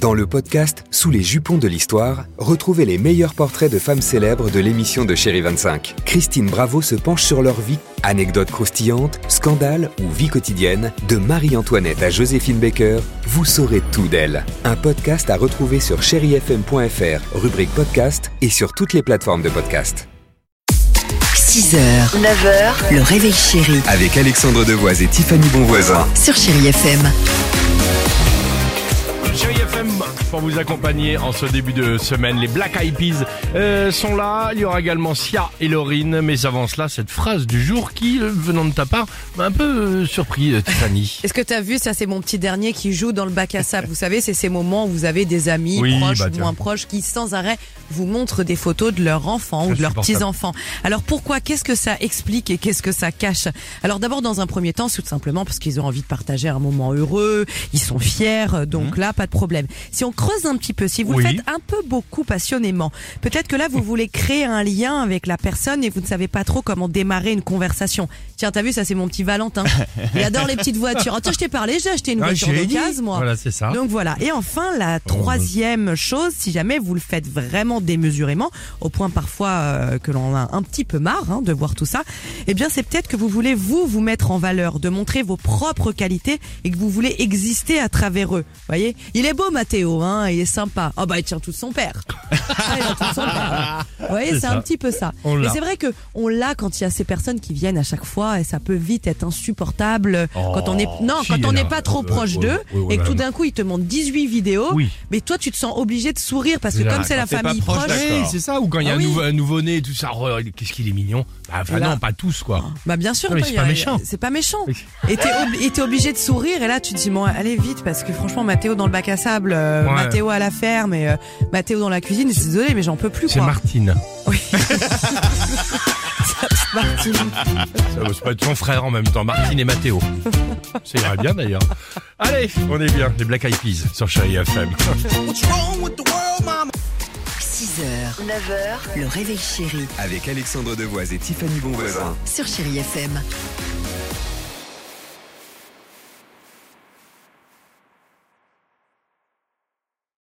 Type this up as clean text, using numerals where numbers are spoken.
Dans le podcast Sous les jupons de l'histoire, retrouvez les meilleurs portraits de femmes célèbres de l'émission de Chérie 25. Christine Bravo se penche sur leur vie. Anecdotes croustillantes, scandales ou vie quotidienne, de Marie-Antoinette à Joséphine Baker, vous saurez tout d'elle. Un podcast à retrouver sur chérifm.fr, rubrique podcast et sur toutes les plateformes de podcast. 6h, 9h, le réveil chéri Avec Alexandre Devoise et Tiffany Bonvoisin. sur Chéri FM. Chéri FM, pour vous accompagner en ce début de semaine, les Black Eyed Peas sont là. Il y aura également Sia et Lauryn. Mais avant cela, cette phrase du jour qui, venant de ta part, m'a un peu surpris, Tiffany. Est-ce que t'as vu, ça c'est mon petit dernier qui joue dans le bac à sable. Vous savez, c'est ces moments où vous avez des amis Oui, proches bah ou tiens. moins proches qui sans arrêt vous montrent des photos de leurs enfants ou de leurs Insupportable. petits-enfants. Alors pourquoi? Qu'est-ce que ça explique et qu'est-ce que ça cache? Alors d'abord, dans un premier temps, tout simplement parce qu'ils ont envie de partager un moment heureux, ils sont fiers, donc là, pas de problème. Si on creuse un petit peu, si vous Oui. le faites un peu beaucoup passionnément, peut-être que là, vous voulez créer un lien avec la personne et vous ne savez pas trop comment démarrer une conversation. Tiens, t'as vu, ça c'est mon petit Valentin. Il adore les petites voitures. Attends, je t'ai parlé, j'ai acheté une voiture d'occasion, moi. Voilà, c'est ça. Donc voilà. Et enfin, la troisième chose, si jamais vous le faites vraiment démesurément, au point parfois que l'on a un petit peu marre de voir tout ça, eh bien c'est peut-être que vous voulez vous mettre en valeur, de montrer vos propres qualités et que vous voulez exister à travers eux. Voyez, il est beau Mathéo, il est sympa. Oh bah il tient tout de son père. Il a tout de son père. Vous voyez, C'est c'est ça. un petit peu ça. On Mais l'a. c'est vrai que on l'a quand il y a ces personnes qui viennent à chaque fois et ça peut vite être insupportable quand on est quand on n'est pas trop proche d'eux et que tout d'un coup ils te montrent 18 vidéos. Oui. Mais toi tu te sens obligé de sourire parce que C'est là, comme c'est la quand t'es famille pas proche. Oui, c'est ça. Ou quand il y a Ah oui. un nouveau-né et tout ça, oh, qu'est-ce qu'il est mignon. Bah, enfin Et là- non, pas tous, quoi. Bah bien sûr, Non, mais toi, c'est pas méchant. C'est pas méchant. Oui. Et t'es obligé de sourire et là tu te dis bon allez vite parce que franchement Mathéo dans le bac à sable, Mathéo à la ferme et Mathéo dans la cuisine, je suis désolée mais j'en peux plus C'est quoi. Martine. Oui. Martine. Ça peut être son frère en même temps, Martine et Mathéo. Ça irait bien d'ailleurs. Allez, on est bien. Les Black Eyed Peas sur Chéri FM. 6h, 9h, le réveil chéri Avec Alexandre Devoise et Tiffany Bonvoisin. sur Chéri FM.